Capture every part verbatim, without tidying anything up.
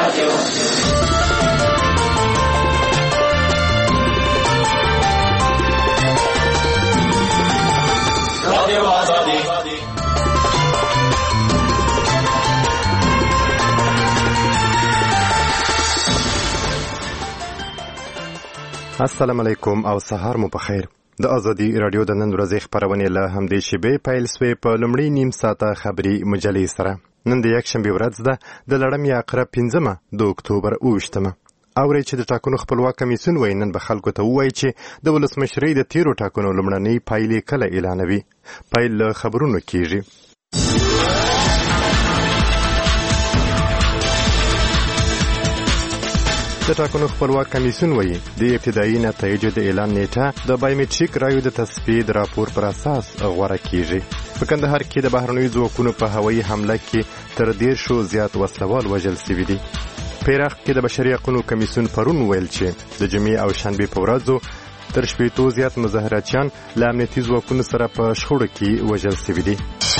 رادیو رادیو آزادی. السلام علیکم او سهار مو بخیر. د ازادي رادیو د نن ورځې خبرونه له همدې شیبې پیل سوې په لومړی نیم ساعته خبري مجلې سره. نن د یک شنبه ورځ ده د لړم یا عقرب پنځمه د اکتوبر اوویشتمه. اوري چې د ټاکنو خپلواک کمیسیون وایي نن به خلکو ته ووایي چې د ولسمشرۍ د تیرو ټاکنو لومړنۍ پایلې کله اعلانوي. پیل له خبرونو کیږي. د ټاکنو خپلواک کمیسیون وایي د ابتدایي نتایجو د اعلان نیټه د بایومټریک رایو د تصفیې د راپور پر اساس غوره کیږي. په کندهار کې د بهرنیو ځواکونو په هوایي حمله کې تر دیرشو زیات وسلوال وژل شوي دي. په عراق کې د بشري حقوقو کمیسیون پرون ویل چې د جمعې او شنبې په ورځو تر شپېتو زیات مظاهراتچیان له امنیتي ځواکونو سره په شخړو کې وژل شوي دي.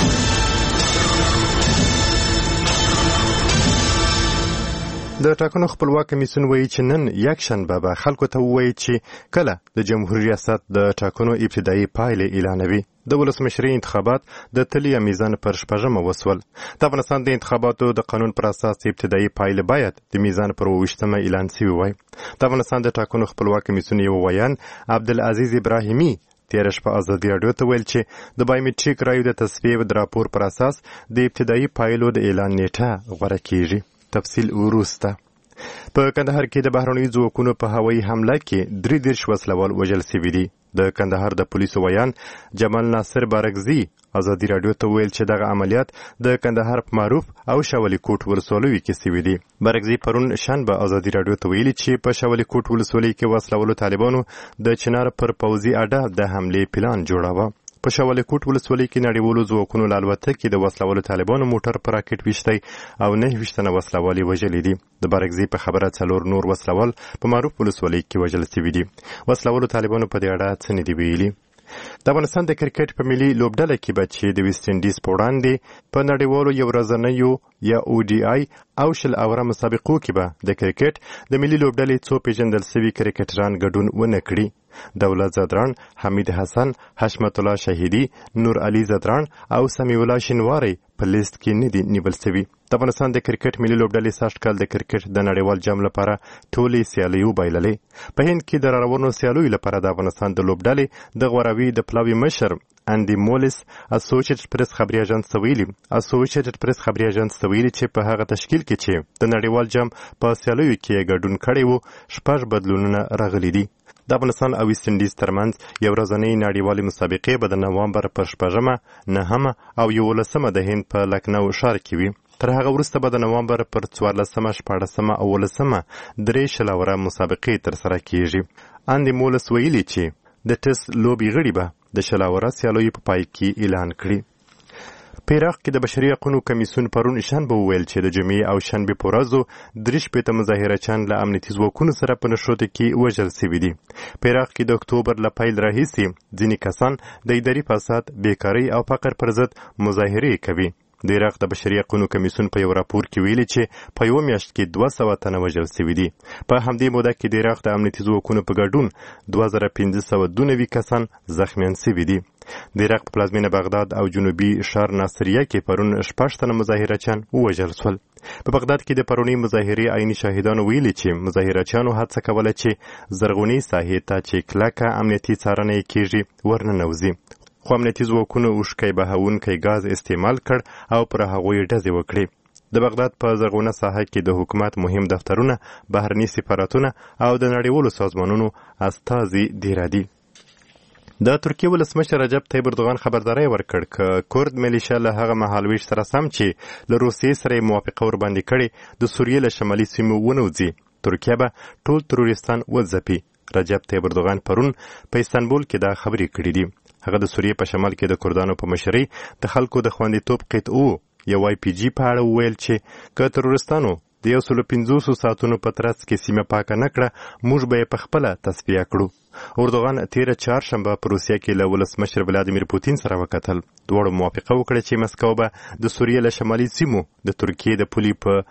د ټاکنو خپلواک کمیسیون وایي چې نن یک شنبه به خلکو ته ووایي چې کله د جمهوریت ریاست د ټاکنو ابتدایي پایلې اعلانوي. د ولسمشرۍ انتخابات د تلي میزان پر شپږمه وسول. د افغانستان د انتخاباتو د قانون پر اساس ابتدایي پایلې باید د میزان پر اوویشتمه اعلان شوي وای. د افغانستان د ټاکنو خپلواک کمیسیون یو ویان عبدالعزیز ابراهیمي تیر شپه ازادي رادیو ته ویل چې د بایومټریک رایو د تصفیې د راپور پر اساس د ابتدایي پایلو د اعلان نیټه غوره کیږي. تفصیل وروسته. په کندهار کې د بهرنیو ځواکونو په هوایي حمله کې درې دېرش وسلوال وژل شوي دي. د کندهار د پولیسو ویان جمال ناصر بارګزي ازادي رادیو ته ویل چې دغه عملیات د کندهار په معروف او شاولي کوټ ولسوالۍ کې شوي دي. بارګزي پرون شنبه ازادي رادیو ته ویلي چې په شاولي کوټ ولسوالۍ کې وسلوالو طالبانو د چنار پر پوځي اډه د حملې پلان جوړاوه. په شاولي کوټ ولسوالۍ کې نړیوالو ځواکونو له الوتکې د وسلوالو طالبانو موټر پر راکټ ویشتی او نهه ویشت تنه وسلوال یې وژلي دي. د بارګزي په خبره څلور نور وسلوال په معروف ولسوالۍ کې وژل شوي دي. وسلوالو طالبانو په دې اړه څه نه دي ویلي. د افغانستان د کرکټ په ملي لوبډله کې به چې د ویسټ انډیز په وړاندې په نړیوالو یو ورځنیو یا او ډي آی او شل اوره مسابقو کې به د کرکټ د ملي لوبډلې څو پیژندل شوي کرکټران ګډون ونه کړي. دولت زدران، حمید حسن، حشمت الله شهیدی، نور علي زدران او سمیع الله شینواری په لیست کې نه دي نیول شوي. د افغانستان د کرکټ ملي لوبډلې سږ کال د کرکټ د نړیوال جام لپاره ټولې سیالۍ وبایللې. په هند کې د راروانو سیالیو لپاره د افغانستان د لوبډلې د غوراوي د پلاوي مشر اندي مولس اسوسییټډ پریس خبري اژانس ته ویلي اسوسییټډ پریس خبري اژانس ته ویلي چې په هغه تشکیل کې چې د نړیوال جام په سیالیو کې ګډون کړی وو شپږ بدلونونه راغلي دي. د افغانستان او ویسټ انډیز ترمنځ یو ورځنۍ نړیوالې مسابقې به د نوامبر پر شپږمه، نهمه او یولسمه د هند په لکنو ښار کې وي. تر هغه وروسته به د نوامبر پر څوارلسمه، شپاړسمه او اوولسمه درې شلوره مسابقې ترسره کیږي. اندي مولس ویلي چې د ټیسټ لوبې غړي به د شلوره سیالیو په پای کې اعلان کړي. په عراق کې د بشري حقوقو کمیسیون پرون شنبه وویل چې د جمعې او شنبې په ورځو درې شپېته مظاهرچیان له امنیتي ځواکونو سره په نښتو کې وژل شوي دي. په عراق کې د اکتوبر له پیل راهیسې ځینې کسان د اداري فساد، بیکارۍ او فقر پر ضد مظاهرې کوي. د عراق د بشري حقوقو کمیسیون په یو راپور کې ویلي چې په یو میاشت کې دوه سوه تنه وژل شوي دي. په همدې موده کې د عراق د امنیتي ځواکونو په ګډون دوه زره پنځه سوه دوه نوي کسان زخمیان شوي دي. د عراق په پلازمینه بغداد او جنوبي ښار ناصریه کې پرون شپږ تنه مظاهرچیان ووژل شول. په بغداد کې د پرونۍ مظاهرې عیني شاهدانو ویلي چې مظاهرچیانو هڅه کوله چې زرغونې ساحې ته چې کلکه امنیتي څارنه یې کیږي ورننوځي. خو امنیتي ځواکونو اوښکی بهونکی ګاز استعمال کړ او پر هغوی ډزې وکړې. د بغداد په زرغونه ساحه کې د حکومت مهم دفترونه، بهرني سفارتونه او د نړیوالو سازمانونو استازي دیره دي. د ترکیې ولسمشر رجب طیب اردوغان خبرداری ورکړ چې کورد میلیشیا له هغه مهالویش سره سم چې له روسیې سره موافقه ورباندې کړې د سوریې له شمالي سیمو ونوځي. ترکیه به ټول تروریستان وځپي. رجب طیب اردوغان پرون په استانبول کې دا خبرې کړې دي. هغه د سوریې په شمال کې د کردانو په مشرۍ د خلکو د خوندیتوب قطعو یا وای پی جی په اړه وویل چې که تروریستانو د یو سلو پنځوسو ساعتونو په ترڅ کې سیمه پاکه نه کړه موږ به یې په خپله تصفیه کړو. اردوغان تیره چهارشنبه په روسیه کې له ولسمشر ولادیمیر پوتین سره وکتل. دواړو موافقه وکړه چې مسکو به د سوریې له شمالي سیمو د ترکیې د پولې په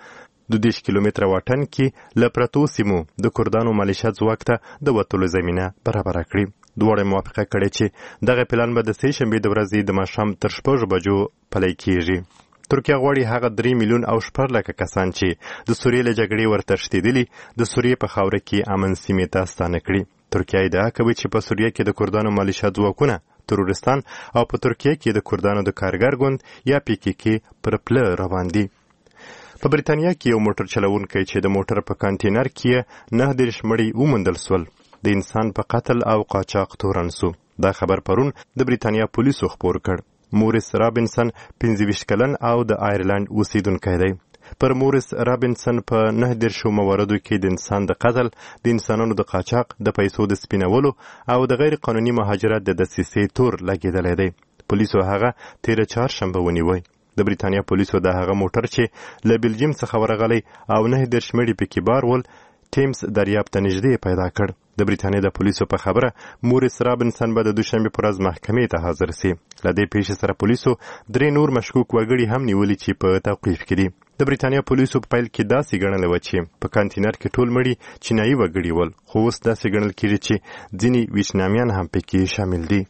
د دیش کیلومتره واټن کې له پرتو سیمو د کردانو ملیشه ځواک ته د وتلو زمینه برابره کړي. دواړه موافقه کړې چې دغه پلان به د سې شنبې د ورځې د ماښام تر شپږ بجو پلی کیږي. ترکیه غواړي هغه درې میلیون او شپږ لکه کسان چې د سوریې له جګړې ورتښتېدلي د سوریې په خاوره کې امن سیمې ته ستانه کړي. ترکیه ادعا کوي چې په سوریه کې د کردانو ملیشه ځواکونه ترورستان او په ترکیه کې د کردانو د کارګر ګوند یا پی کې کې پر پله روان دي. په بریتانیا کې یو موټر چلوونکی چې د موټر په کانټینر کې نه دېرش مړي وموندل سول د انسان په قتل او قاچاق تورن سو. دا خبر پرون د بریتانیا پولیسو خپور کړ. مورس رابنسن پنځه ویشت کلن او د آیرلند اوسیدونکی دی. پر مورس رابنسن په نه دېرشو مواردو کې د انسان د قتل، د انسانانو د قاچاق، د پیسو د سپینولو او د غیر قانوني مهاجرت د دسیسې تور لګېدلی دی. پولیسو هغه تېره چهارشنبه ونیوی. د بریتانیا پولیسو د هغه موټر چې له بلجیم څخه ورغلی او نه دېرش مړي پکې بار ول ټیمز دریاب ته نږدې پیدا کړ. د بریتانیا د پولیسو په خبره مورس رابنسن به د دوشنبې په ورځ محکمې ته حاضر سي. له دې پیښې سره پولیسو درې نور مشکوک وګړي هم نیولي چې په توقیف کې دي. د بریتانیا پولیسو په پیل کې داسې ګڼله وه چې په کانټینر کې ټول مړي چینایي وګړي ول، خو اوس داسې ګڼل کېږي چې ځینې ویتنامیان هم پکې شامل دي.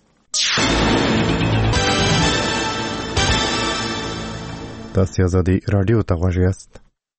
تاسې ازادي راډیو ته غوږ یاست.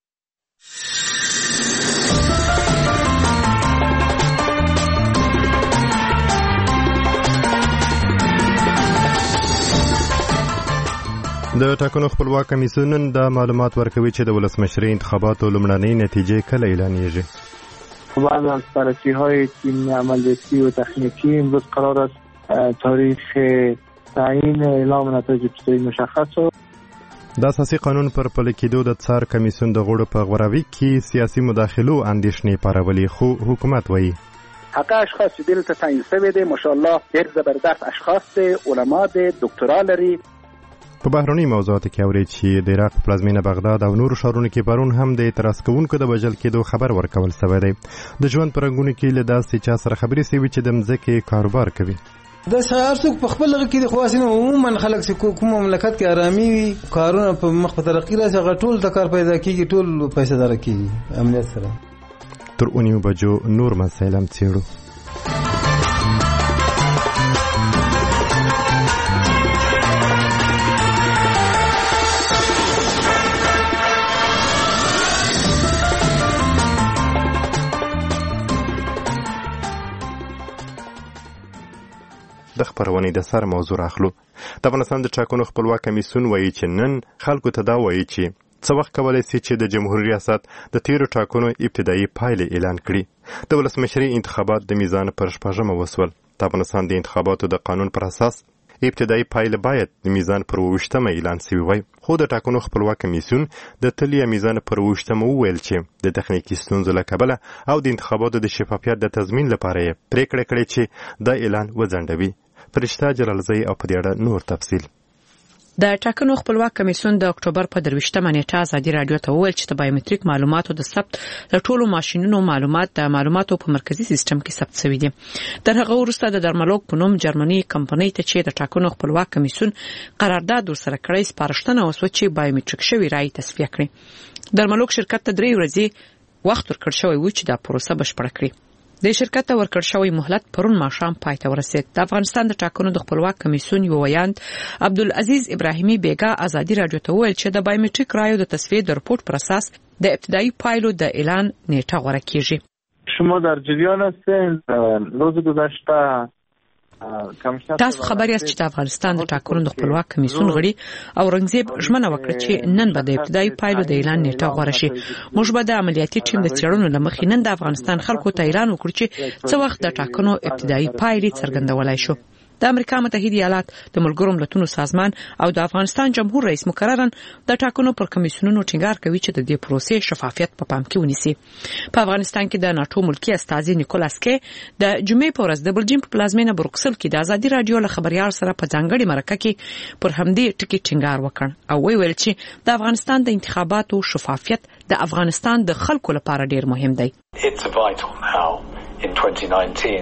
د ټاکنو خپلواک کمیسیون نن دا معلومات ورکوي چې د ولسمشرۍ انتخاباتو لومړنۍ نتیجې کله اعلانیږي. بعد از بررسی‌های تیم عملیاتی و تکنیکی امروز قرار است تاریخ تعیین اعلام نتایج ابتدایی مشخص شد. د اساسي قانون پر پلي کېدو د څار کمیسیون د غړو په غوراوي کې سیاسي مداخلو اندېښنې پارولې، خو حکومت وایي حق اشخاص چې دلته تعیین شوي دي ماشاءالله ډېر زبردست اشخاص دي، علما دي، دکترا لري. په بهرني موضوعاتو کې اوري چې د عراق پلازمینه بغداد او نورو ښارونو کې پرون هم د اعتراض کوونکو د وژل کېدو خبر ورکول شوی دی. د ژوند په رنګونو کې له داسې چا سره خبرې شوي چې د مځکې کاروبار کوي. د سهار څوک په خپل لغه کې د خواسینو عموما خلک چې کوم مملکت کې آرامي وي، کارونه په مخ په ترقي راشي، هغه ټول د کار پیدا کېږي، ټول پیسې دار کېږي امنیت سره. تر اونیو بجو نور مسایل هم څېړو. د خبرونې د سر موضوع اخلو. د افغانستان د ټاکنو خپلواک کمیسیون وایي چې نن خلکو ته دا وایي چې څه وخت کولی شي چې د جمهوریت ریاست د تیرو ټاکنو ابتدایي پایلې اعلان کړي. د ولسمشرۍ انتخابات د میزان پر شپږمه وسول. د افغانستان د انتخاباتو د قانون پر اساس ابتدایي پایله باید د میزان پر اوویشتمه اعلان شوی وای، خو د ټاکنو خپلواک کمیسیون د تلیا میزان پر اوویشتمه وویل چې د تخنیکي ستونزو له کبله او د انتخاباتو د شفافیت د تضمین لپاره یې پریکړه کړې چې دا اعلان وځنډوي. فرشته جلالزی او په دې اړه نور تفصیل. د ټاکنو خپلواک کمیسیون د اکتوبر په درویشتمه نیټه ازادي راډیو ته وویل چې د بایومټریک معلوماتو د ثبت د ټولو ماشینونو معلومات د معلوماتو په مرکزی سیستم کې ثبت شوي دي. تر هغه وروسته د درملوک په نوم جرمني کمپنۍ ته چې د ټاکنو خپلواک کمیسیون قرارداد ورسره کړی سپارښتنه وسوه چې بایومټریک شوی رای تصفیه کړي. درملوک شرکت ته درې ورځې وخت ورکړ شوی و چې دا پروسه بشپړه کړي. د شرکت ته ورکړ شوی مهلت پرون ماښام پای ته ورسید. د افغانستان د ټاکنو د خپلواک کمیسیون یو ویاند عبدالعزیز ابراهیمي بیګا ازادي راډیو ته وویل چې د بایومټریک رایو د تصفیه د رپورت پر اساس د ابتدایي پایلو د اعلان نیټه غوره کیږي. شما در جریان هستین. روز گذشته تاسو خبر یاست چې د افغانستان د ټاکنو د خپلواک کمیسیون غړي اورنګزیب ژمنه وکړه چې نن به د ابتدایي پایلو د اعلان نیټه غوره شي. موږ به د عملیاتي ټیم د څېړنو له مخې نن د افغانستان خلکو ته اعلان وکړو چې څه وخت د ټاکنو ابتدایي پایلې څرګندولای شو. د امریکا متحده ایالات د ملګرو ملتونو سازمان او د افغانستان جمهور رئیس مقررن د ټاکنو پر کمیسیونونو ټینګار کوي چې د دې پروسې شفافیت په پام کې ونیسي. په افغانستان کې د ناتو ملکی استازي نیکولاس کې د جمعې په ورځ د بلجیم په پلازمینه بروکسل کې د ازادي راډیو له خبريال سره په ځانګړي مرکه کې پر همدې ټکی ټینګار وکړ او ویل چې د افغانستان د انتخاباتو شفافیت د افغانستان د خلکو لپاره ډیر مهم دی. It's vital now in twenty nineteen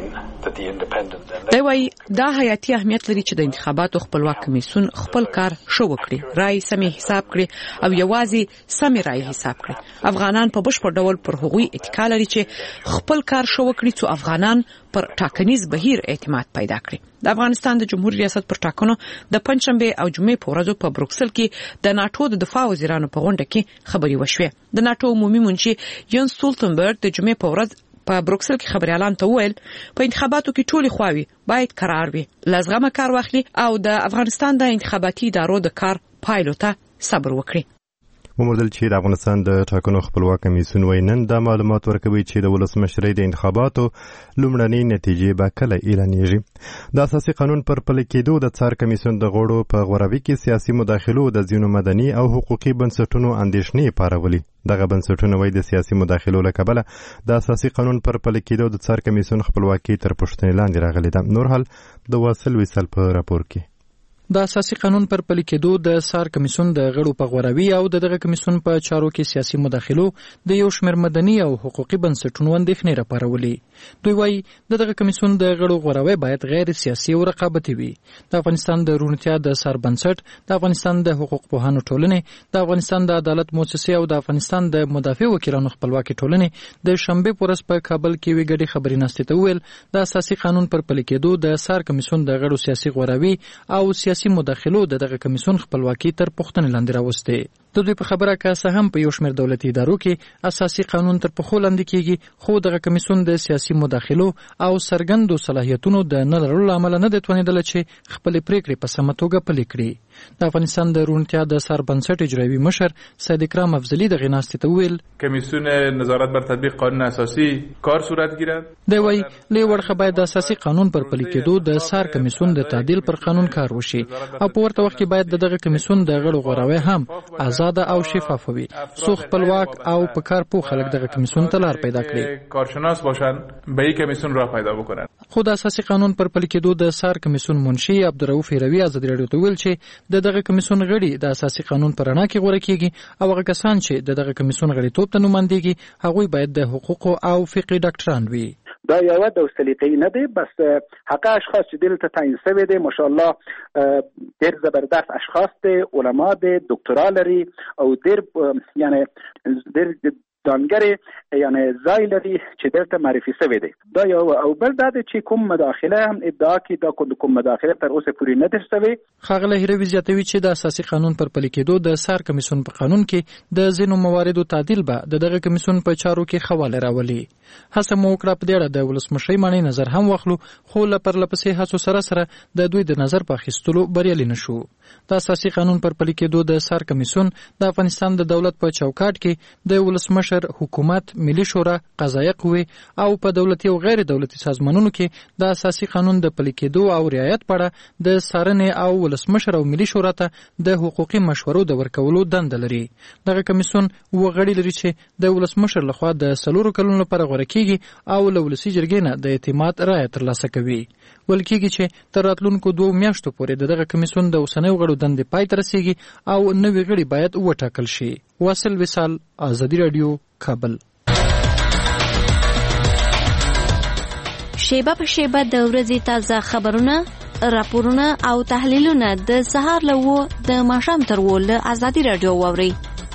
دی وايي دا حیاتي اهمیت لري چې د انتخاباتو خپلواک کمیسیون خپل کار شو وکړي، رای سمې حساب کړي او یوازې سمې رای حساب کړي. افغانان په بشپړ ډول پر هغوی اتکا لري چې خپل کار شو وکړي څو افغانان پر ټاکنیز بهیر اعتماد پیدا کړي. د افغانستان د جمهوریت ریاست پر ټاکنو د پنځشنبه او جمعې په ورځو په بروکسل کې د ناتو د دفاع وزیرانو په غونډه کې خبري وشوه. د ناتو عمومي منشي ینس سټولټنبرګ د جمعې په ورځ په بروکسل کې خبري اعلان ته وویل په انتخاباتو کې ټولې خواوې باید قرار وي، لازغه کار واخلي او د افغانستان د انتخاباتي ادارو د کار پایلو ته صبر وکړي. وموندل چې د افغانستان د ټاکنو خپلواک کمیسیون وینن دا معلومات ورکوي چې د ولسمشرۍ د انتخاباتو لومړنۍ نتیجې به کله اعلانېږي. د اساسي قانون پر پلي کېدو د څار کمیسیون د غړو په غوراوي کې سیاسي مداخلو د ځینو مدني او حقوقي بنسټونو اندېښنې پارولي. دغه بنسټونه وایي د سیاسي مداخلو له کبله د اساسي قانون پر پلي کېدو د څار کمیسیون خپلواکي تر پوښتنې لاندې راغلې ده. نور حال د واصل وصل په راپور کې د اساسي قانون پر پلي کېدو د سار کمیسیون د غړو په غوراوي او د دغه کمیسیون په چارو کې سیاسي مداخلو د یو شمېر مدني او حقوقي بنسټونو اندېښنې راپارولې. دوی وایي د دغه کمیسیون د غړو غوراوي باید غیر سیاسي او رقابتي وي. د افغانستان د روڼتیا د سار بنسټ، د افغانستان د حقوق پوهانو ټولنې، د افغانستان د عدالت مؤسسې او د افغانستان د مدافع وکیلانو خپلواکي ټولنې د شنبه په ورځ په کابل کې وی ګډي خبري ناستې ته ویل د اساسي قانون پر پلي کېدو د سار کمیسیون د غړو سیاسي غوراوي او سیاسي مداخلو د دغه کمیسیون خپلواکي تر پوښتنې لاندې راوستې. د دوی په خبره کې څه هم په یو شمېر دولتي ادارو کې اساسي قانون تر پښو لاندې کیږي، خو دغه کمیسیون د سیاسي مداخلو او سرګندو صلاحیتونو د نه لرلو له امله نه دی توانېدلی چې خپلې پریکړې په سمه توګه پلي کړي. د افغانستان د روڼتیا د سر بنسټ اجرایوي مشر سید اکرام افضلی د غناستې ته ویل کمیسیون نظارت بر تطبیق قانون اساسی کار صورت گیرد. دی وایي له ورخه باید د اساسي قانون پر پلي کېدو د سار کمیسیون د تعدیل پر قانون کار وشي او په ورته وخت کې باید دغه کمیسیون د غړو غوراوي هم آزاد او شفاف وي، څو خپلواک او په کار پوه خلک دغه کمیسیون ته لار پیدا کړي، کارشناس باشن به این کمیسیون راه پیدا بکنن. خو د اساسي قانون پر پلي کېدو د سار کمیسیون منشي عبدالرؤف هروي ازادي راډیو ته ویل چې د دغه کمیسیون غړي د اساسي قانون پر رڼا کې غوړه کیږي او هغه کسان چې د دغه کمیسیون غړیتوب ته نمایندګي هغوی باید د حقوقو او فقهي ډاکټران وي. دا یو د سلیقې نه دی، بس حق اشخاص چې دلته تعیین شوی دي ماشاءالله ډېر زبردست اشخاص دي، علما دي، دکترا لري او ډېر یعنی ډېر دانګری یعنی ځای لري چې دلته معرفي شوی دی. دا یو او بل دا چې کوم مداخله هم ادعا کې دا کوم مداخله تر اوسه پورې نه ده شوی. ښاغلی هروي زیاتوي چې د اساسي قانون پر پلي کېدو د سار کمیسیون په قانون کې د ځینو مواردو تعدیل به د دغه کمیسیون په چارو کې خواله راولي. هڅه مو وکړه په دې اړه د ولسمشرۍ معنی نظر هم واخلو، خو له پرلپسې هڅو سره سره د دوی د نظر په اخیستلو بریالي نشو. د اساسي قانون پر پلي کېدو د سار کمیسیون د افغانستان د دولت په چوکاټ کې د ولسمشر حکومت، ملي شورا، قضایه قوې او په دولتي او غیر دولتي سازمانونو کې د اساسي قانون د پلي کېدو او رعایت په اړه د څارنې او ولسمشر او ملي شورا ته د حقوقي مشورو د ورکولو دنده لري. دغه کمیسیون وغړي لري چې د ولسمشر لخوا د څلورو کلونو لپاره غوره کیږي او له ولسي جرګې نه د اعتماد رایه ترلاسه کوي. ویل کېږي چې تر راتلونکو دوو میاشتو پورې د دغه کمیسیون د اوسنیو غړو دندې پای ته رسیږي او نوي غړي باید وټاکل شي. واصل وصال، ازادي راډیو، کابل. شیبه په شیبه د ورځې تازه خبرونه، راپورونه او تحلیلونه د سهار له وو د ماښام تر وو له ازادي راډیو واورئ.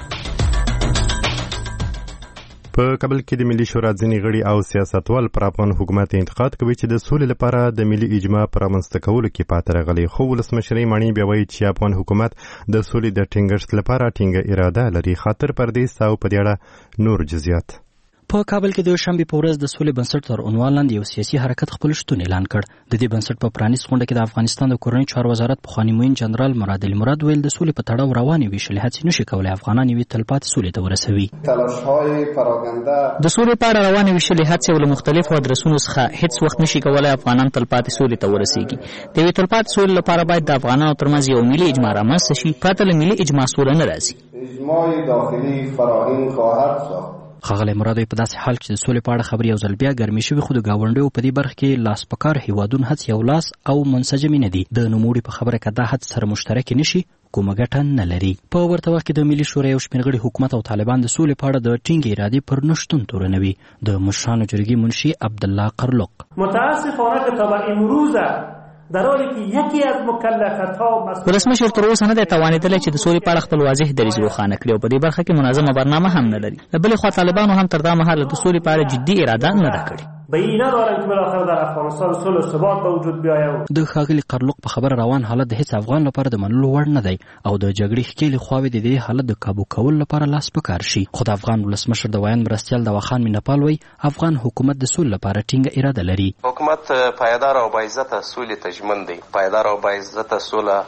په کابل کې د ملي شورا ځینې غړي او سیاستوال پر افغان حکومت انتقاد کوي چې د سولې لپاره د ملي اجماع پر رامنځته کولو کې پاتې راغلی، خو ولسمشرۍ معنی بیا وایي چې افغان حکومت د سولې د ټینګښت لپاره ټینګه اراده لري. خاطر پردیس او په دې اړه نور جزئیات. په کابل کې د شنبه په ورځ د سولې بنسټ تر عنوان لاندې یو سیاسي حرکت خپل شتون اعلان کړ. د دې بنسټ په پرانیست غونډه کې د افغانستان د کورنۍ چارو وزارت پخوانی معین جنرال مراد علي مراد ویل د سولې په تړاو روانې ویشلې هڅې نشي کولای افغانان یوې تلپاتې سولې ته ورسوي. تلاش‌های پراکنده د سولې په اړه روانې ویشلې هڅې له مختلفو ادرسونو څخه هیڅ وخت نشي کولای افغانان تلپاتې سولې ته ورسیږي. د یوې تلپاتې سولې لپاره باید د افغانانو ترمنځ یو ملي اجماع رامنځته شي، پرته له ملي اجماع سوله نه راځي. اجماع داخلي فراهم خواهد ساخت ښاغلی مراد په داسې حال چې د سولې په اړه خبرې یو ځل بیا ګرمې شوې خو د ګاونډیو په دې برخه کې لاس په کار هیوادونه هڅې یو لاس او منسجمې نه دي. د نوموړي په خبره که دا هڅې سره مشترکې نشي کومه ګټه نه لري. په ورته وخت کې د ملي شورا یو شمېر غړي حکومت او طالبان د سولې په اړه د ټینګې ارادې پر نشتون تورنوي. د مشرانو جرګې منشي عبدالله قرلق: متاسفانه که تا به امروز در حالی که یکی از مکلفات‌ها ولسمشر تر اوسه نه دی توانېدلی چې د سولې په اړه خپل واضح دریځ روښانه کړي او په دې برخه کې منظمه برنامه هم نه لري. له بلې خوا طالبانو هم تر دا مهاله د سولې په اړه جدي اراده نه ده کړې. به این ندارم که بالاخره در افغانستان صلح و ثبات به وجود بیاید. د ښاغلي قرلق په خبره روان حالت د هیڅ افغان لپاره د منلو وړ نه دی او د جګړې ښکېلې خواوې د دې حالت د کابو کولو لپاره لاس په کار شي. خو د افغان ولسمشر د ویاند مرستیال دواخان مینپال وایي افغان حکومت د سولې لپاره ټینګه اراده لري. حکومت پایدار او باعزته سولې ته ژمن دی. پایدار او باعزته سوله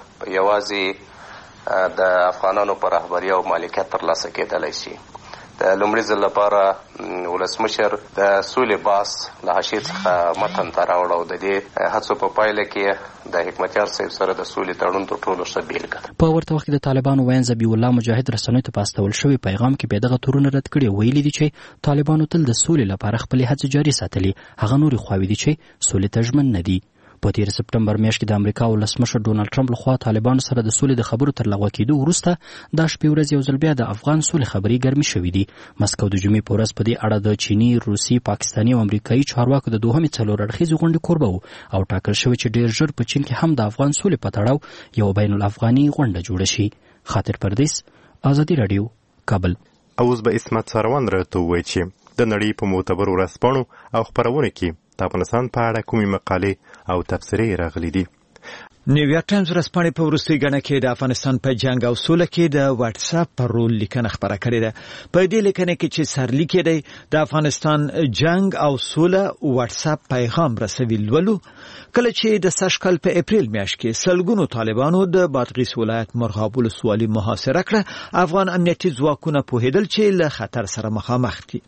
یوازې د افغانانو په رهبري او مالکیت ترلاسه کېدلی شي. د لومړي ځل لپاره ولسمشر د سولې باس له حاشیې څخه متن ته راوړ او د دې هڅو په پایله کې د حکمتیار صاحب سره د سولې تړون تر ټولو ښه بیلګه ده. په ورته وخت کې د طالبانو ویاند ذبیح الله مجاهد رسنیو ته په استول شوي پیغام کې بې دغه تورونه رد کړي. ویلي دي چې طالبانو تل د سولې لپاره خپلې هڅې جاري ساتلي. هغه نورې خواوې دي چې سولې ته ژمن نه دي. په تیر سپټمبر میاشت کې د امریکا ولسمشر ډونالډ ټرمپ لخوا طالبانو سره د سولې د خبرو تر لغوه کېدو وروسته دا شپې ورځې یو ځل بیا د افغان سولې خبرې ګرمې شوې دي. مسکو د جمعې په ورځ په دې اړه د چیني، روسي، پاکستاني او امریکایي چارواکو د دوهمې څلور اړخیزې غونډې کوربه و او ټاکل شوی چې ډېر ژر په چین کې هم د افغان سولې په تړاو یو بین الافغاني غونډه جوړه شي. خاطر پردیس، ازادي راډیو، کابل. اوس به اسمت سروان راته ووایي چې د نړۍ په معتبرو ورځپاڼو او خپرونو کې د افغانستان په اړه کومې مقالې او تبصرې راغلي دي. نیویارک ټایمز ورځپاڼې په وروستۍ ګڼه کې د افغانستان په جنګ او سوله کې د واتس اپ پر رول لیکنه خپره کړې ده. په دې لیکنه کې چې سرلیک دی د افغانستان جنگ او سوله واتس اپ پیغام رسوي لولو. کله چې د سږ کال په اپریل میاشت کې سلګونو طالبانو د بادغیس ولایت مرغاب ولسوالي محاصره کړه، افغان امنیتي ځواکونه پوهېدل چې له خطر سره مخامخ دي.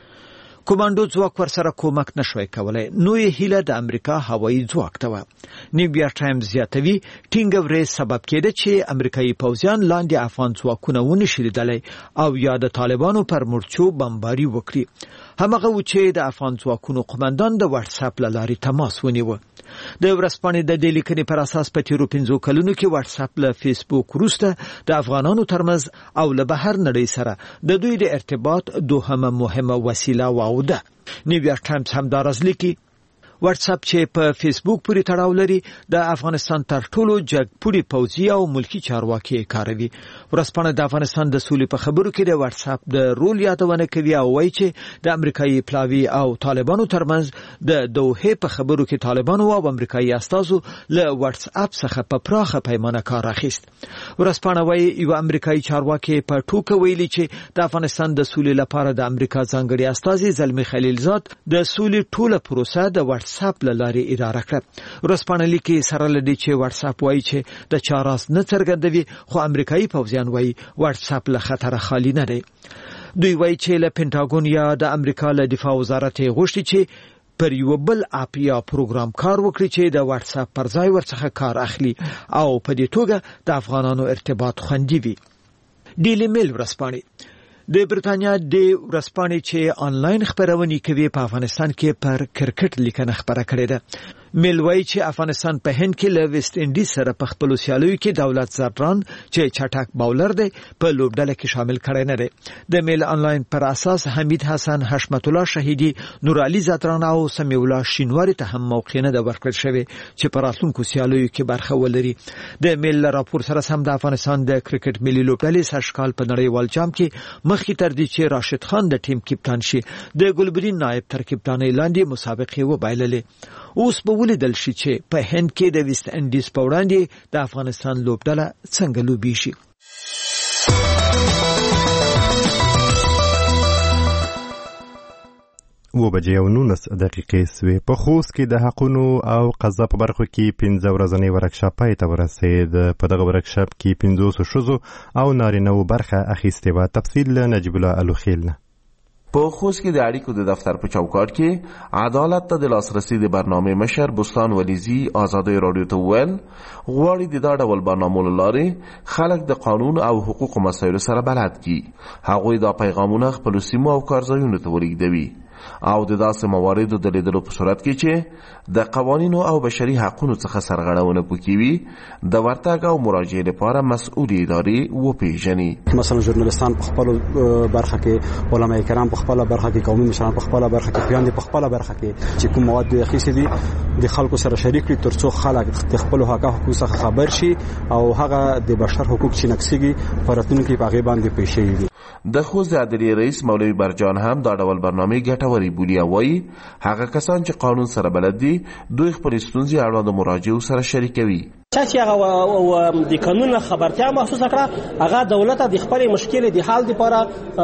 کمانډو ځواک ورسره کومک نشوي کولای، نو یې هیله د امریکا هوایي ځواک ته وه. نیویارک ټایمز زیاتوي ټینګه ورې سبب کېده چې امریکایي پوځیان لاندې افغان ځواکونه ونشي لیدلی او یا د طالبانو پر مورچو بمباري وکړي. همغه و چې د افغان ځواکونو قمندان د واتس اپ له لارې تماس ونیوه. د ورځپاڼې د دې لیکنې پر اساس په تیرو پنځو کلونو کې واتس اپ له فیسبوک وروسته د افغانانو ترمنځ او له بهر نړۍ سره د دوی د ارتباط دوهمه مهمه وسیله واوده. نیویارک ټایمز هم دا راز لیکي واتس اپ چې په فیسبوک پورې تړاو لري د افغانستان تر ټولو جګپوړي پوځي او ملکی چارواکي کاروي. ورځپاڼه د افغانستان د سولې په خبرو کې د واتس اپ د رول یادونه کوي او وایي چې د امریکایي پلاوي او طالبانو ترمنځ د دوحې په خبرو کې طالبانو او امریکایي استازو له واتس اپ څخه په پراخه پیمانه کار اخیست. ورځپاڼه وایي یو امریکایي چارواکي په ټوکه ویلي چې د افغانستان د سولې لپاره د امریکا ځانګړي استازي زلمی خلیلزاد د سولې ټوله پروسه د واتس اپ له لارې اداره کړه. ورځپاڼه لیکي سره لدی چې واتس اپ وایي چې د چا راز نه څرګندوي، خو امریکایي پوځیان وایي واتس اپ له خطره خالی نه دی. دوی وایي چې له پینټاګون یا د امریکا له دفاع وزارت غوښتي چې پر یو بل اپ یا پروګرام کار وکړي چې د واتس اپ پر ځای ورڅخه کار اخلي او په دې توګه د افغانانو ارتباط خوندي وي. ډیلی میل ورځپاڼه د برتانیا د ورځپاڼې چې آنلاین خبرونه کوي په افغانستان کې پر کرکټ لیکنه خبره کړې ده. میل وایي چې افغانستان په هند کې له ویسټ انډیز سره په خپلو سیالیو کې دولت زرران چې چټک باولر دی په لوبډله کې شامل کړی نه دی. د میل آنلاین پر اساس حمید حسن، حشمت الله شهیدی، نور علي زرران او سمیع الله شینواری ته هم موقع نه ده ورکړل شوی چې په راتلونکو سیالیو کې برخه ولري. د میل راپور سره سم د افغانستان د کرکټ ملي لوبډلې سږ کال په نړیوال جام کې مخکې تر دې چې راشد خان د ټیم کپتان شي د ګلبدین نائب تر کپتانۍ لاندې مسابقې وبایللې. اوس به ولیدل شي چې په هند کې د ویسټ انډیز په وړاندې د افغانستان لوبډله څنګه لوبي شي. و بجې او نولس دقیقې سوې. په خوست کې د حقونو او قضا په برخو کې پنځه ورځنی ورکشاپ پای ته ورسېد. په دغه ورکشاپ کې پنځوسو ښځو او نارینه‌و برخه اخیستې وه. تفصیل له نجیب الله الوخیل نه. په خوست کې د اړیکو د دفتر په چوکاټ کې عدالت ته د لاسرسي د برنامې مشر بستان ولیزي آزادۍ رادیو ته وویل غواړي د دا ډول برنامو له لارې خلک د قانون او حقوقو مسایلو سره بلد کړي. هغوی دا پیغامونه خپلو سیمو او کارځایونو ته ولېږدوي او د داسې مواردو د لیدلو په صورت کې چې د قوانینو او بشري حقوقو څخه سرغړونه پکې وي د ورتګ او مراجعې لپاره مسؤل ادارې وپیژني. مثلا ژورنالستان په خپل برخه کې، علما کرام په خپل برخه کې، قومي مشران په خپل برخه کې، پیاندې په خپل برخه کې چې کوم مواد د اخیستي دي د خلکو سره شریک کړي ترڅو خلک د خپل حقوقو څخه خبر شي او هغه د بشر حقوق چې نقصيږي پراتونکو په غي باندې پېښېږي. د خوست د عدلیې رئیس مولوي برجان هم دا ډول برنامه ګټوري بولي او وايي هغه کسان چې قانون سره بلد دي دوی خپل ستونزې اړوند مراجعو سره شریکوي. چا چې هغه د قانون خبرتیا محسوسه کړه هغه دولت د خپل مشکل د حل لپاره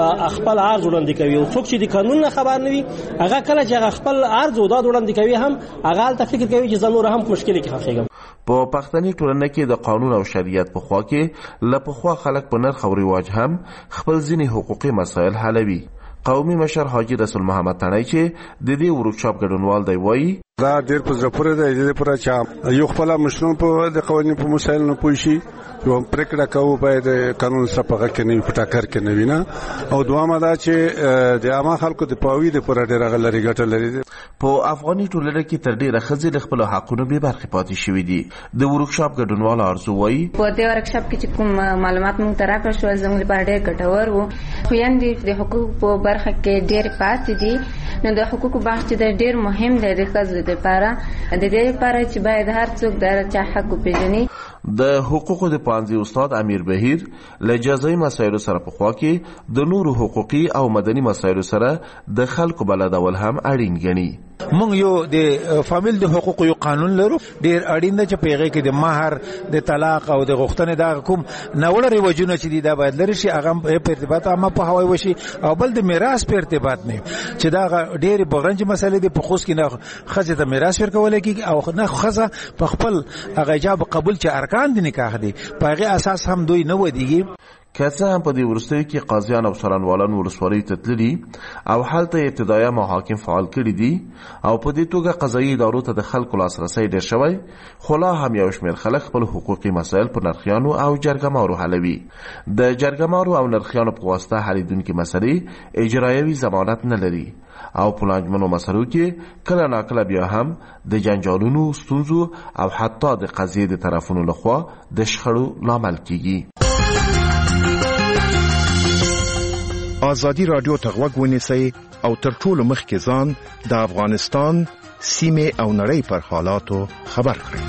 خپل عرض وړاندې کوي او څوک چې د قانون خبر نه وي هغه کله چې هغه خپل عرض او داد وړاندې کوي هم هغه ته فکر کوي چې زموږ هم مشکل کې خاخېږم. په پښتني ټولنه کې د قانون او شریعت په خوا کې لپخوا خلک په نرخ او رواج هم خپل ځینې حقوقي مسایل حلوي. قومي مشر حاجی رسول محمد تڼۍ چې د دې ورکشاپ ګډونوال دی وایي دا ډېر په زړه پورې دی د پوره چا یو خپل مشرون په د قوانینو په مسایل نه پوه شي یو پریکړه کوو باید قانون سره په غږ کې نه په ټاکر کې نه وینا او دوامه دا چې د عامه خلکو د پاوی د پوره ډېر غلري ګټه لري. په افغاني ټولنه کې تر ډېره ښځې د خپلو حقونو بې برخې پاتې شوي دي. د ورکشاپ ګډونوال ارزو وایي په دې ورکشاپ کې چې کوم معلومات موږ ته راکړل شول زموږ لپاره ډېر ګټور وو. خویندې د حقوقو په برخه کې ډېر پاتې دي نو د حقوقو بحث چې ډېر مهم دی د ښځو لپاره د دې لپاره چې باید هر څوک د چا حق وپېژني. د حقوقو د پوهنځي استاد امیر بهیر له جزایي مسایلو سره په خوا کې د نورو حقوقي او مدني مسایلو سره د خلکو بلدول هم اړین ګڼي. مونږ یو د فامیل د حقوقو یو قانون لرو ډیر اړین دی چې پیغه کې د مہر د طلاق او د غوښتنې د کوم ناوړه ریواجونه چې دي دا باید لري شي هغه په ارتباط عامه په هوای وشي او بل د میراث په ارتباط نه چې دا ډیر بغرنج مسلې دي په خوست کې نه خزه د میراث ورکول کېږي او نه خزه په خپل هغه جواب قبول چې ارکان د نکاح دي په هغه اساس هم دوی نه ودیږي. که څه هم په دې وروستیو کې قاضیان او څارنوالان ولسوالۍ ته تللي او هلته ابتدایه محاکم فعال کړي دي او په دې توګه قضایي ادارو ته د خلکو لاسرسی ډېر شوی خو لا هم یو شمېر خلک خپل حقوقي مسایل په نرخیانو او جرګهمارو حلوي. د جرګهمارو او نرخیانو په واسطه حلیدونکې مسلې اجرایوي ضمانت نه لري او په لانجمنو مسلو کې کله ناکله بیا هم د جنجالونو ستونزو او حتی د قضیې د طرفونو لخوا د شخړو لامل کیږي. آزادی رادیو ته غوږ ونیسئ او تر ټولو مخکې ځان د افغانستان سیمې او نړۍ پر حالاتو خبر کړئ.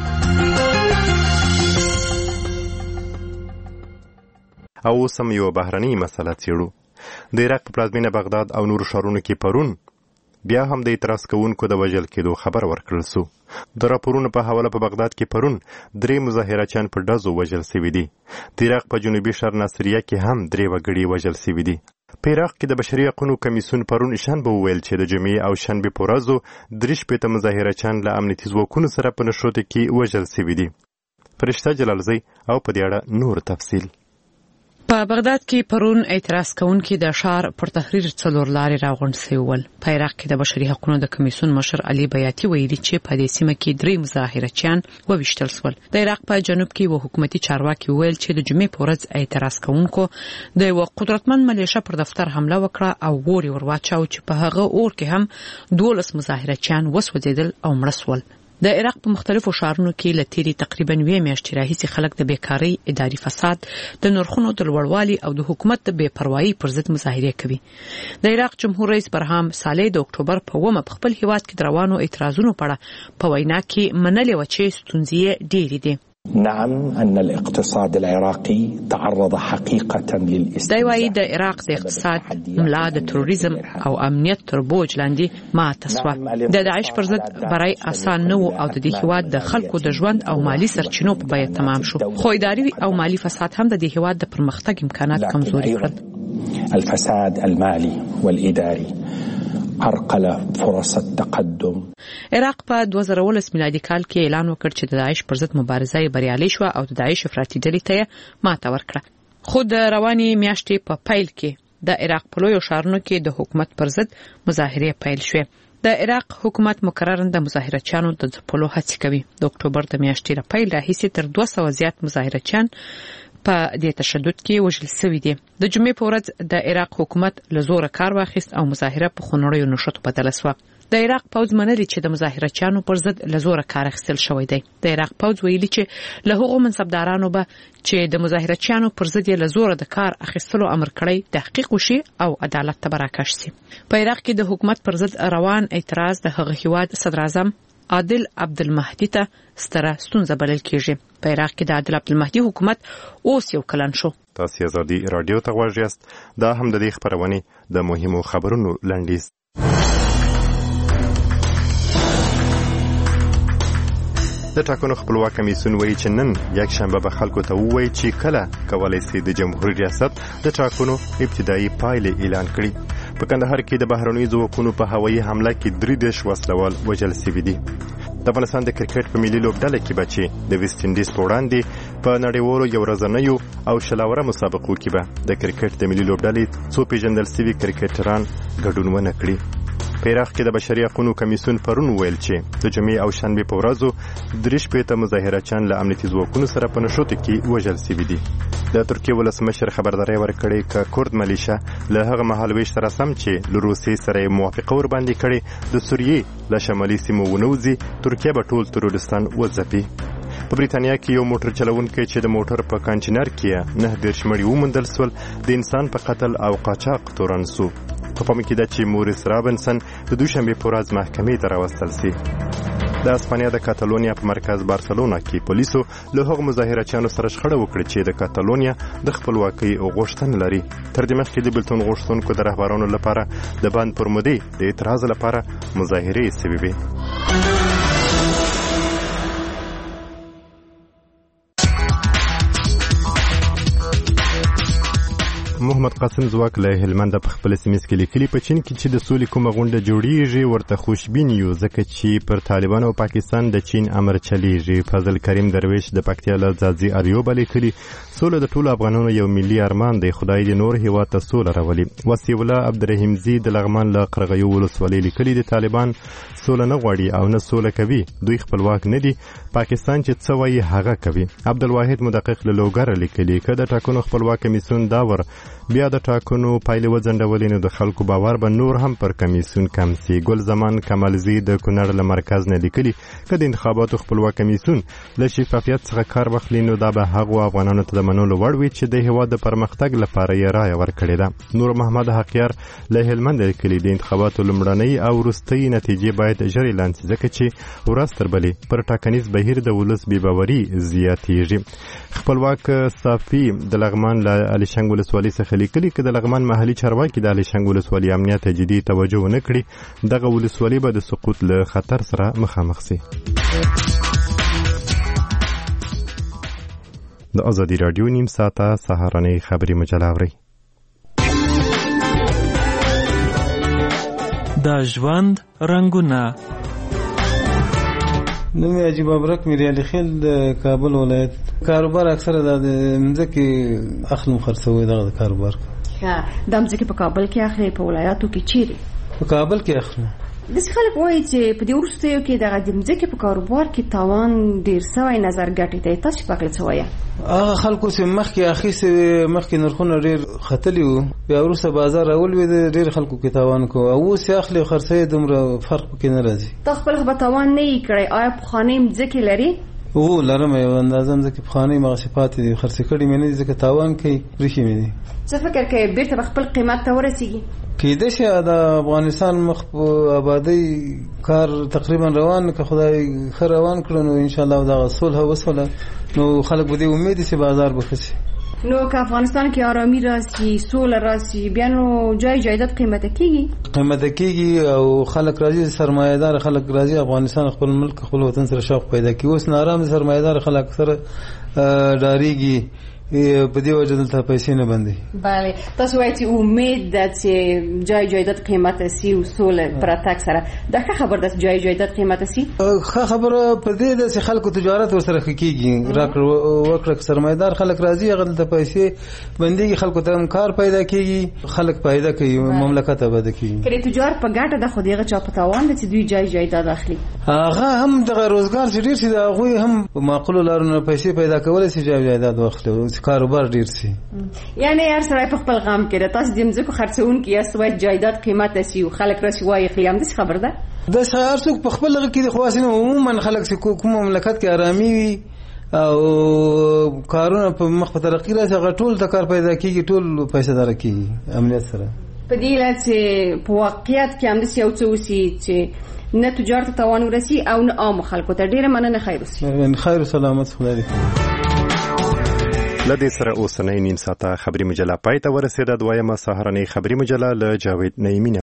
او اوس هم یوه بهرنۍ مسله څېړو. د عراق په پلازمینه بغداد او نورو ښارونو کې پرون بیا هم د اعتراض کوونکو د وژل کېدو خبر ورکړل سو. د راپورونو په حواله په بغداد کې پرون درې مظاهرچیان په ډزو وژل سوي دي. د عراق په جنوبي ښار ناصریه کې هم درې وګړي وژل سوي دي. په عراق کې د بشري حقوقو کمیسیون پرون شنبه وویل چې د جمعې او شنبې په ورځو درې شپېته مظاهرچیان له امنیتي ځواکونو سره په نښتو کې وژل سوي دي. فرشته جلالزی او په دې اړه نور تفصیل. په بغداد کې پرون اعتراض کوونکي د ښار پر تحریر څلور لارې راغونډ شوي ول. په عراق کې د بشري حقوقو د کمیسیون مشر علي بیاتي ویلي چې په دې سیمه کې درې مظاهرچیان وویشتل شول. د عراق په جنوب کې و حکومتي چارواکي ویل چې د جمعې په ورځ اعتراض کوونکو د یو قدرتمن ملیشه پر دفتر حمله وکړه او اور یې ور واچاوه چې په هغه اور کې هم دولس مظاهرچیان وسوځېدل او مړه شول. د عراق په مختلفو ښارونو کې له تیرې تقریبا یوې میاشتې راهیسې خلک د بیکارۍ، اداري فساد، د نرخونو د لوړوالي او د حکومت د بې پروایي پر ضد مظاهرې کوي. د عراق جمهور رئیس برهام صالح د اکتوبر په اوومه په خپل هیواد کې د روانو اعتراضونو په اړه په وینا کې منلې وه چې ستونزې ډېرې دي. نعم ان الاقتصاد العراقي تعرض حقيقه للاستثمار. دا وايي د عراق د اقتصاد ملا د تروریزم او امنیت تر بوج لاندې ماته شوه. د داعش پر ضد برای آسان نه و او د دې هیواد د خلکو د ژوند او مالی سرچینو په بیه تمام شو. خو اداري او مالی فساد هم د دې هیواد د پرمختګ امکانات کمزوري کړل. الفساد المالي والاداري عرقل فرص التقدم. عراق په دوه زره ولس میلادي کال کې اعلان وکړ چې د داعش پر ضد مبارزه یې بریالۍ شوه او د داعش افراطي ډلې ته یې ماته ورکړه. خو د روانې میاشتې په پیل کې د عراق په لویو ښارونو کې د حکومت پر ضد مظاهرې پیل شوې. د عراق حکومت مقررا د مظاهرچیانو د ځپلو هڅې کوي. د اکتوبر د میاشتې را پیل راهیسې تر دوه سوه زیات مظاهرچیان په دې تشدد کې وژل شوي دي. د جمعې په ورځ د عراق حکومت له زوره کار واخیست او مظاهره په خونړیو نښتو بدله شوه. د عراق پوځ منلي چې د مظاهرچیانو پر ضد له زوره کار اخیستل شوی دی. د عراق پوځ ویلي چې له هغو منصبدارانو به چې د مظاهرچیانو پر ضد له زوره د کار اخیستلو امر کړی تحقیق وشي او عدالت ته براکش شي. په عراق کې د حکومت پر ضد روان اعتراض د هغه هیواد صدر اعظم عادل عبدالمهدي ته ستره ستونزه بلل کېږي. په عراق کې د عادل عبدالمهدي حکومت اوس یو کلن شو. تاسو ازادي رادیو ته غواړئ یاست. دا هم د دې خبرونې د مهمو خبرونو لنډیز. د ټاکنو خپلواک کمیسیون وایي چې نن یک شنبه به خلکو ته ووایي چې کله کولای شي د جمهوریت ریاست د ټاکنو ابتدایي پایلې اعلان کړي. په کندهار کې د بهرنیو ځواکونو په هوایي حمله کې درې دېرش وسلوال وژل شوي دي. د افغانستان د کرکټ په ملي لوبډله کې به چې د ویسټ انډیز په وړاندې په نړیوالو یو ورځنیو او شلاوره مسابقو کې به د کرکټ د ملي لوبډلې څو پیژندل شوي کرکټران ګډون ونه کړي. په عراق کې د بشري حقوقو کمیسیون پرون ویل چې د جمعې او شنبې په ورځو درې شپېته مظاهرچیان له امنیتي ځواکونو سره په نښتو کې وژل شوي دي. د ترکیې ولسمشر خبرداری ورکړې چې کورد ملیشه له هغه مهالویش سره سم چې له روسیې سره موافقه ورباندې کړې د سوریې له شمالي سیمو ونوځي، ترکیه به ټول تروریستان وځپي. په بریتانیا کې یو موټر چلونکی چې د موټر په کانټینر کې نه دېرش مړي وموندل سول د انسان په قتل او قاچاق تورن سو. په پام کې ده چې موریس رابنسن د دوشنبې په ورځ محکمې ته راوستل شي. د اسپانیا د کاتالونیا په مرکز بارسلونا کې پولیسو له هغو مظاهرچیانو سره شخړه وکړه چې د کاتالونیا د خپلواکۍ غوښتنه لري. تر دې مخکې د بېلتون غوښتونکو د رهبرانو لپاره د بند پر مودې د اعتراض لپاره مظاهرې شوې وې. محمد قاسم ځواک له هلمند په خپل سیمه کې لیکلي په چین کې چې د سولې کومه غونډه جوړیږي ورته خوشبین یو ځکه چې پر طالبان او پاکستان د چین امر چلیږي. فضل کریم درویش د پکتیا له ځاځي اریوب لیکلي سوله د ټولو افغانانو یو ملي ارمان دی، خدای دې نور هیواد ته سوله راولي. وصی الله عبدالرحیم زی د لغمان له قرغیو ولسوالۍ لیکلي د طالبان سوله نه غواړي او نه سوله کوي، دوی خپلواک نه دي، پاکستان چې څه وایي هغه کوي. عبدالواحد مدقق له لوګر لیکلي که د ټاکنو خپلواک کمیسیون داور بیا د ټاکنو پایلې وځنډولې نو د خلکو باور به نور هم پر کمیسیون کم سي. ګل زمان کمالزی د کونړ له مرکز نه لیکلي که د انتخاباتو خپلواک کمیسیون له شفافیت څخه کار واخلي نو دا به هغو افغانانو ته د منلو وړ وي چې د هېواد د پرمختګ لپاره یې رایه ورکړې ده. نور محمد حقیار له هلمند لیکلي د انتخاباتو لومړنۍ او وروستۍ نتیجې باید ژر اعلان شي ځکه چې ورځ تر بلې پر ټاکنیز بهیر د ولس بېباوري زیاتېږي. خپلواک صافي د لغمان له الیشنګ ولسوالۍ څخه لیکلي که د لغمان محلي چارواکي د الیشنګ ولسوالۍ امنیت ته جدي توجه ونه کړي دغه ولسوالۍ به د سقوط له خطر سره مخامخ شي. د ازادي راډیو نیم ساعته سهارنۍ خبري مجله اورئ. د ژوند رنګونه نوم یې عجیب ابرک میری علي خیل د کابل ولایت. کاروبار اکثره د مځکې اخلم خرڅوي دغه کاروبار. ښه د مځکې په کابل کې اخلي په ولایاتو کې چیرې؟ په کابل کې اخلي. داسې خلک وایي چې په دې وروستیو کې دغه د مځکې په کاروبار کې تاوان ډېر سوی نظر ګټې دی. تاسو په هکله څه وایه؟ هغه خلکو چې مخکې اخیستې مخکې نرخونه ډېر ختلي وو بیا وروسته بازار راولوېد ډېر خلکو کې تاوان کو او اوس یې اخلي خرڅوي دومره فرق پکې نه راځي. تا خپل خو به تاوان نه یې کړی. آیا پخوانۍ مځکې لري؟ او لرم یو اندازه مځکې پخوانۍ مغسې پاتې دي خرڅې کړي مې نه دي ځکه تاوان کوي پرېښې مې دي. څه فکر کوې بېرته به خپل قیمت ته ورسېږي؟ کېدای شي د افغانستان مخ په آبادۍ کار تقریبا روان که خدای ښه روان کړو نو انشاءالله دغه صلح وسوله نو خلک به دې امید دي چې بازار به ښه شي. نو که افغانستان کې آرامي راسي سوله راسي بیا نو جای جایداد قیمته کېږي قیمته کېږي او خلک راځي سرمایه‌دار خلک راځي افغانستان خپل ملک خپل وطن سره شوق پیدا کوي. اوس نارام سرمایه‌دار خلک سره ډاریږي په دې وجه دلته پیسې نه بندي. بله تاسو وایئ چې امید ده چې جای جایداد قیمته سي او سوله پراتک سره دا ښه خبر ده چې جای جایداد قیمته سي. ښه خبره په دې ده چې خلکو تجارت ورسره ښه کېږي راکړه وکړه سرمایدار خلک راځي هغه دلته پیسې بندېږي خلکو ته هم کار پیدا کېږي خلک پیدا کوي مملکت آباده کېږي. که تجار په ګټه ده خو د هغه چا په تاوان ده چې دوی جای جایداد اخلي هغه هم دغه روزګار چې ډېر شي د هغوی هم په معقولو لارو نه پیسې پیدا کولی شي جای جایداد واخلي کاروبار ډیر سي. یعنی هر سړی په خپل غم کې ده تاسو د ځمکو خرڅونکي یاست وایي جایداد قیمته سي او خلک راشي وایي اخلي همداسې خبر ده د هر څوک په خپل هغه کې د خو عموما خلک چې کوم مملکت کې آرامي وي او کارونه په مخ په ترقي راشي هغه ټول د کار پیدا کېږي ټول پیسې داره کېږي امنیت سره. په دې لاره چې په واقعیت کې همداسې یو څه وسي چې نه تجارت ته تاوان ورسي او نه عامو خلکو ته. ډېره مننه خیر اوسئ. خیر و سلامت خدای دې. لدې سره اوسنۍ نیم ساعته خبري مجله پای ته ورسېده. دویمه سهارنۍ خبري مجله له جاوید نعیمي